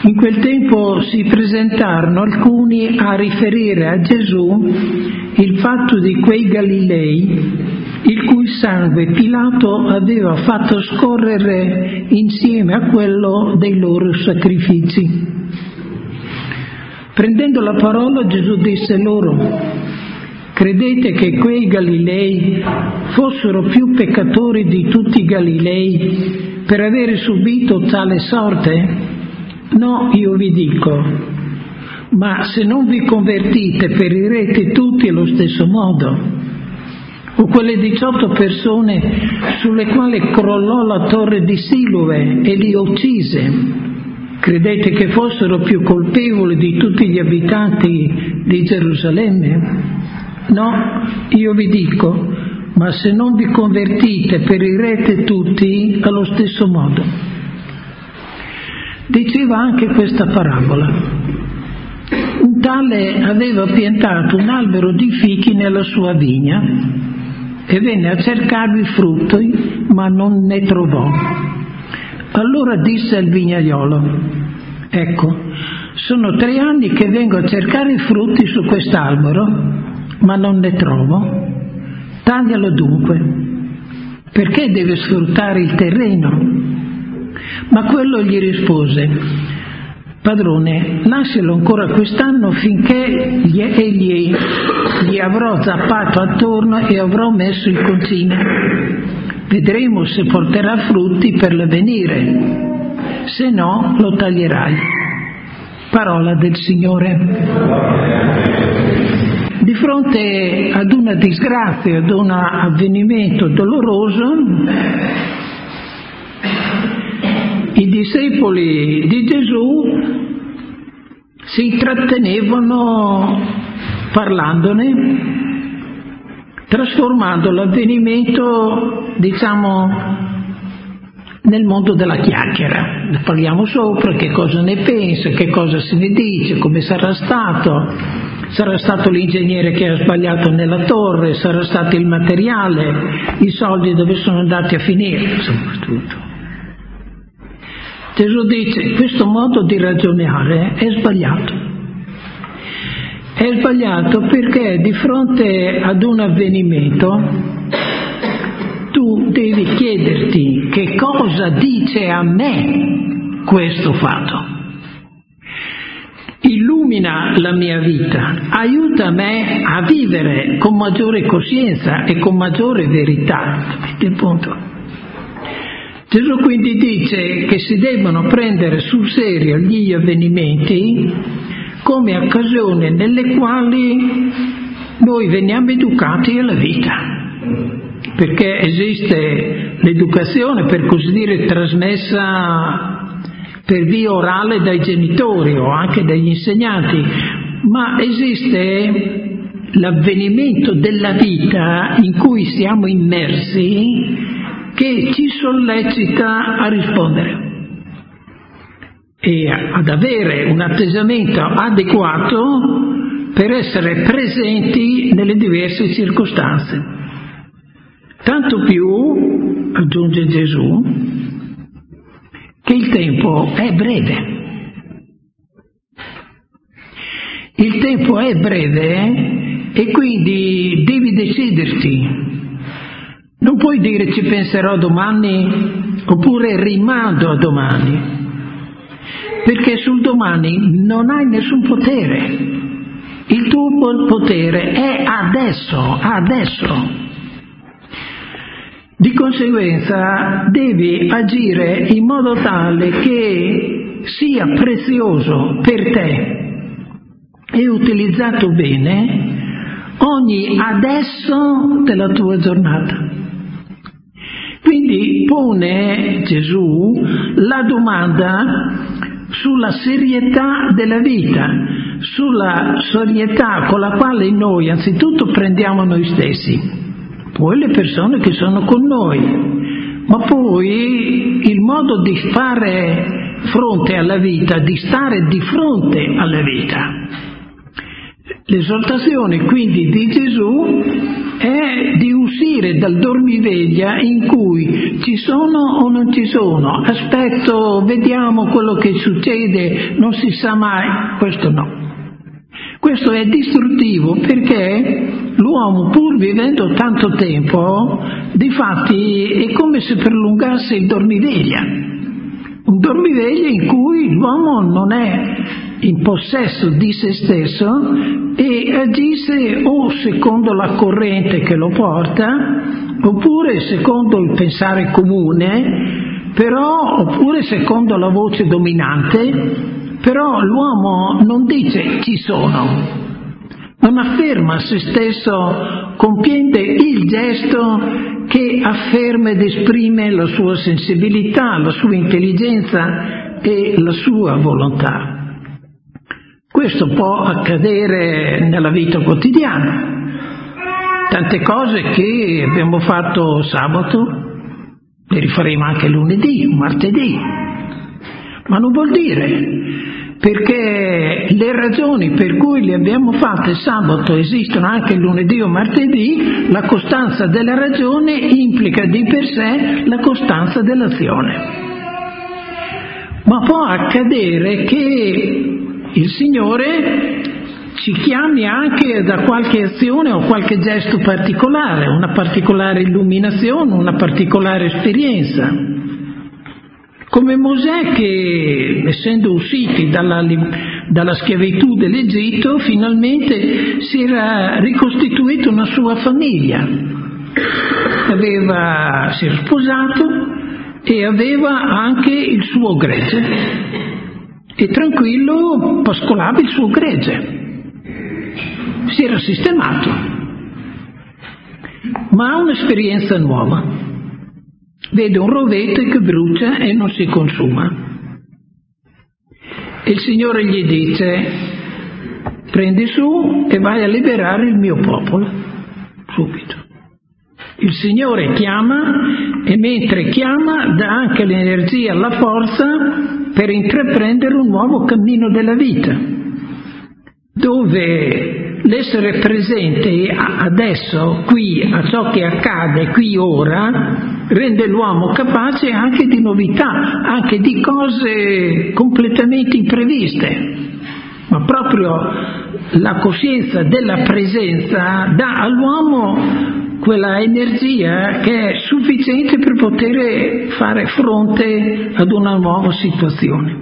In quel tempo si presentarono alcuni a riferire a Gesù il fatto di quei Galilei, il cui sangue Pilato aveva fatto scorrere insieme a quello dei loro sacrifici. Prendendo la parola, Gesù disse loro: credete che quei Galilei fossero più peccatori di tutti i Galilei per avere subito tale sorte? No, io vi dico, ma se non vi convertite perirete tutti allo stesso modo. O quelle 18 persone sulle quali crollò la torre di Siloe e li uccise, credete che fossero più colpevoli di tutti gli abitanti di Gerusalemme? No, io vi dico, ma se non vi convertite perirete tutti allo stesso modo. Diceva anche questa parabola: un tale aveva piantato un albero di fichi nella sua vigna e venne a cercarvi frutti, ma non ne trovò. Allora disse al vignaiolo: ecco, sono 3 anni che vengo a cercare i frutti su quest'albero, ma non ne trovo. Taglialo dunque. Perché deve sfruttare il terreno? Ma quello gli rispose: padrone, lascialo ancora quest'anno finché gli avrò zappato attorno e avrò messo il concime. Vedremo se porterà frutti per l'avvenire, se no lo taglierai. Parola del Signore. Di fronte ad una disgrazia, ad un avvenimento doloroso, i discepoli di Gesù si intrattenevano parlandone, trasformando l'avvenimento, nel mondo della chiacchiera. Ne parliamo sopra, che cosa ne pensa, che cosa se ne dice, come sarà stato l'ingegnere che ha sbagliato nella torre, sarà stato il materiale, i soldi dove sono andati a finire, insomma tutto. Gesù dice: questo modo di ragionare è sbagliato. È sbagliato perché di fronte ad un avvenimento tu devi chiederti: che cosa dice a me questo fatto? Illumina la mia vita, aiuta me a vivere con maggiore coscienza e con maggiore verità. Capite il punto? Gesù quindi dice che si devono prendere sul serio gli avvenimenti come occasione nelle quali noi veniamo educati alla vita, perché esiste l'educazione, per così dire, trasmessa per via orale dai genitori o anche dagli insegnanti, ma esiste l'avvenimento della vita in cui siamo immersi, che ci sollecita a rispondere e ad avere un atteggiamento adeguato per essere presenti nelle diverse circostanze. Tanto più, aggiunge Gesù, che il tempo è breve. Il tempo è breve e quindi devi deciderti. Non puoi dire ci penserò domani oppure rimando a domani, perché sul domani non hai nessun potere. Il tuo potere è adesso. Di conseguenza devi agire in modo tale che sia prezioso per te e utilizzato bene ogni adesso della tua giornata. Quindi pone Gesù la domanda sulla serietà della vita, sulla serietà con la quale noi anzitutto prendiamo noi stessi, poi le persone che sono con noi, ma poi il modo di fare fronte alla vita, di stare di fronte alla vita. L'esortazione quindi di Gesù è di uscire dal dormiveglia in cui ci sono o non ci sono, aspetto, vediamo quello che succede, non si sa mai, questo no. Questo è distruttivo perché l'uomo, pur vivendo tanto tempo, difatti è come se prolungasse il dormiveglia. Un dormiveglia in cui l'uomo non è in possesso di se stesso e agisce o secondo la corrente che lo porta, oppure secondo il pensare comune, però, oppure secondo la voce dominante, però l'uomo non dice ci sono, non afferma se stesso, compiendo il gesto che afferma ed esprime la sua sensibilità, la sua intelligenza e la sua volontà. Questo può accadere nella vita quotidiana. Tante cose che abbiamo fatto sabato le rifaremo anche lunedì, martedì, ma non vuol dire perché le ragioni per cui le abbiamo fatte sabato esistono anche lunedì o martedì, la costanza della ragione implica di per sé la costanza dell'azione. Ma può accadere che il Signore ci chiami anche da qualche azione o qualche gesto particolare, una particolare illuminazione, una particolare esperienza. Come Mosè che, essendo usciti dalla schiavitù dell'Egitto, finalmente si era ricostituito una sua famiglia. Si era sposato e aveva anche il suo gregge. E tranquillo pascolava il suo gregge. Si era sistemato. Ma ha un'esperienza nuova. Vede un rovete che brucia e non si consuma. E il Signore gli dice: prendi su e vai a liberare il mio popolo. Subito. Il Signore chiama e mentre chiama dà anche l'energia, la forza per intraprendere un nuovo cammino della vita, dove l'essere presente adesso, qui, a ciò che accade qui ora, rende l'uomo capace anche di novità, anche di cose completamente impreviste. Ma proprio la coscienza della presenza dà all'uomo quella energia che è sufficiente per poter fare fronte ad una nuova situazione.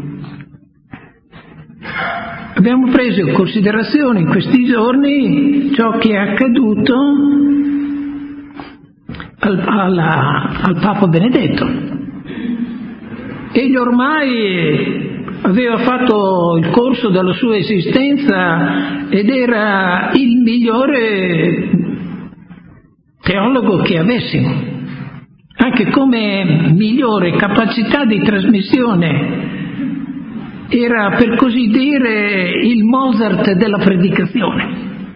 Abbiamo preso in considerazione in questi giorni ciò che è accaduto al Papa Benedetto. Egli ormai aveva fatto il corso della sua esistenza ed era il migliore teologo che avessimo, anche come migliore capacità di trasmissione. Era, per così dire, il Mozart della predicazione.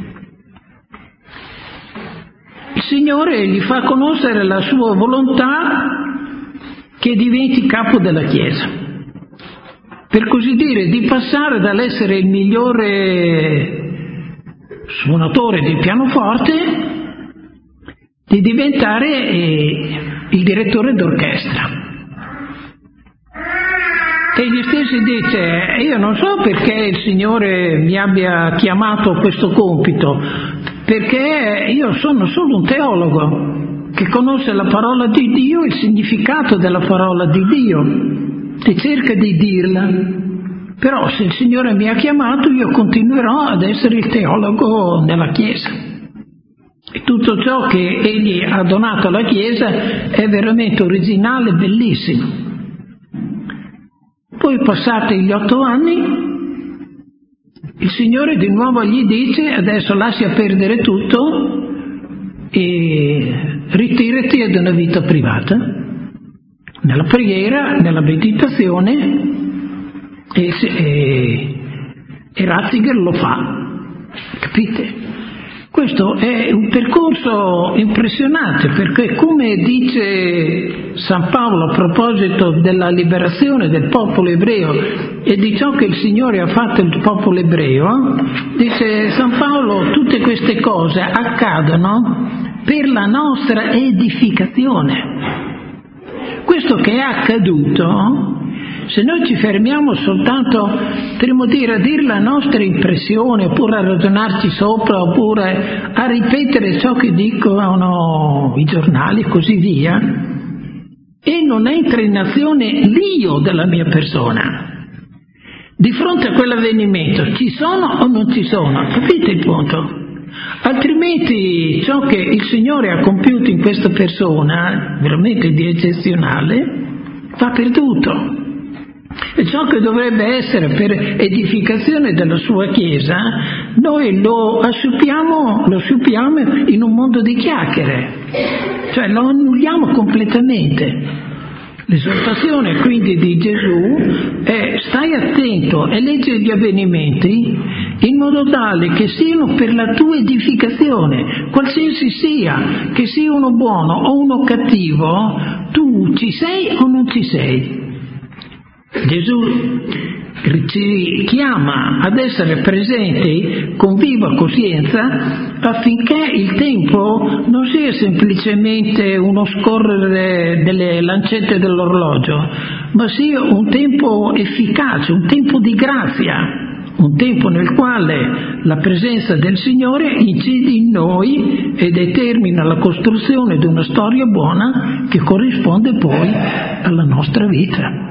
Il Signore gli fa conoscere la sua volontà che diventi capo della Chiesa, per così dire, di passare dall'essere il migliore suonatore di pianoforte di diventare il direttore d'orchestra. Egli stesso dice: io non so perché il Signore mi abbia chiamato a questo compito, perché io sono solo un teologo che conosce la parola di Dio, il significato della parola di Dio e cerca di dirla. Però se il Signore mi ha chiamato, io continuerò ad essere il teologo nella Chiesa. E tutto ciò che Egli ha donato alla Chiesa è veramente originale e bellissimo. Poi, passati gli 8 anni, il Signore di nuovo gli dice: adesso lascia perdere tutto e ritirati ad una vita privata, nella preghiera, nella meditazione, e Ratzinger lo fa, capite? Questo è un percorso impressionante, perché come dice San Paolo a proposito della liberazione del popolo ebreo e di ciò che il Signore ha fatto il popolo ebreo, dice San Paolo, tutte queste cose accadono per la nostra edificazione. Questo che è accaduto, se noi ci fermiamo soltanto, potremmo dire, a dire la nostra impressione, oppure a ragionarci sopra, oppure a ripetere ciò che dicono i giornali e così via, e non entra in azione l'io della mia persona. Di fronte a quell'avvenimento ci sono o non ci sono? Capite il punto? Altrimenti ciò che il Signore ha compiuto in questa persona, veramente di eccezionale, va perduto. E ciò che dovrebbe essere per edificazione della sua Chiesa, noi lo asciuppiamo in un mondo di chiacchiere, cioè lo annulliamo completamente. L'esortazione quindi di Gesù è: stai attento e leggi gli avvenimenti in modo tale che siano per la tua edificazione, qualsiasi sia, che sia uno buono o uno cattivo, tu ci sei o non ci sei. Gesù ci chiama ad essere presenti con viva coscienza affinché il tempo non sia semplicemente uno scorrere delle lancette dell'orologio, ma sia un tempo efficace, un tempo di grazia, un tempo nel quale la presenza del Signore incide in noi e determina la costruzione di una storia buona che corrisponde poi alla nostra vita.